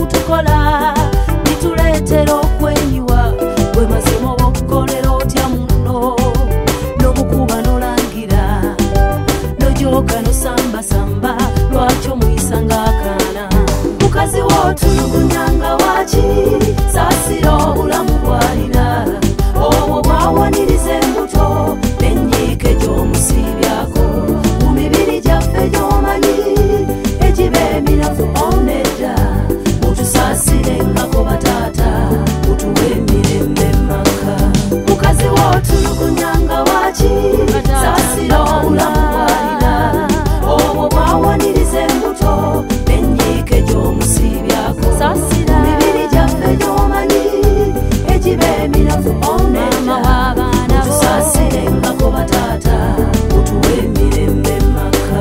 tukola bituleetera okwenyiwa bwe mazima obukolera otya muno n'obukuba n'olangira n'ojooga n'osambasamba lwaki omuyisa ng'akaana mukazi wootulugunyanga waaki saasira obulamu bw'alina obwo bwawaniriza embuto n'ennyiike gy'omusiibyako mu mibiri gyaffe gy'omanyi egiba eminafu onedda mutusaasirengako bataata mutuwe emirembe maka mukazi wootulugunyanga waaki saasira obulamu bw'alina obwo bwawaniriza embuto n'ennyiike gy'omusiibyako mu mibiri gyaffe gy'omanyi egiba eminafu onedda mutusaasirengako bataata mutuwe emirembe maka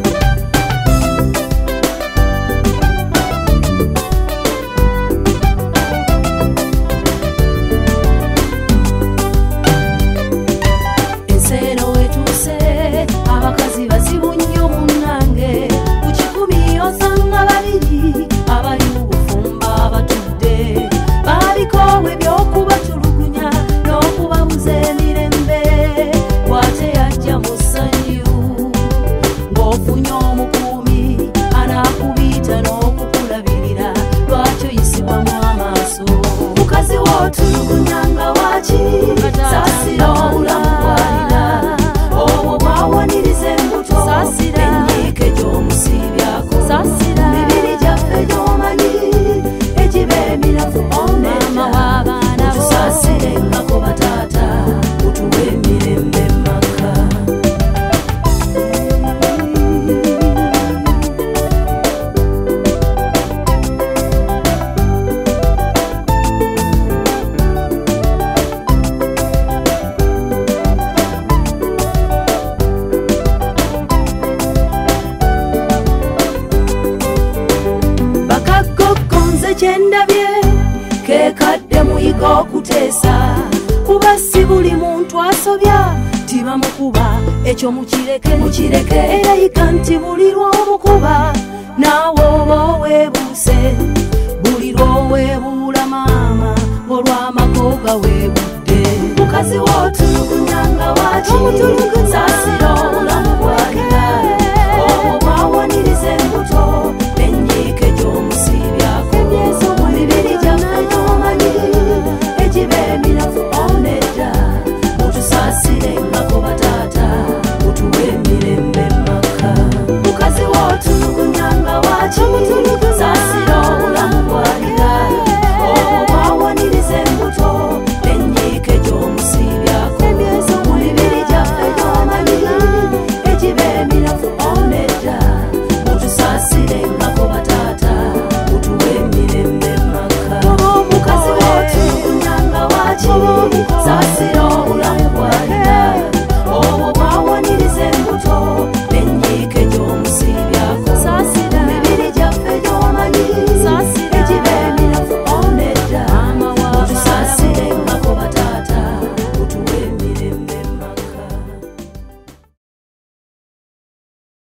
enseero wetuuse abakazi bazibu nnyo munnange ku 100 osanga 2 abali mu bufumba abatudde babikowe by'okubatulugunya n'okubabuza emirembe bw'ate yajja mu ssanyu ng'ofunye omukuumi anaakubiyita n'okukulabirira lwaki oyisibwamu amaaso mukazi wootulugunyanga waaki saasira obulamu bw'alina obwo bwawaniriza embuto n'ennyiike gy'omusiibyako mu mibiri gyaffe gy'omanyi egiba eminafu onedda mutusaasirengako bataata mutuwe emirembe maka bakagoggonze kyendabye kekadde muyiga okuteesa kuba si buli muntu asobya tibamukuba ekyo mukireke era yiga nti buli lw'omukuba naawe oba oweebuuse buli lw'oweebuula maama olw'amagoga weebudde mukazi wootulugunyanga waaki saasira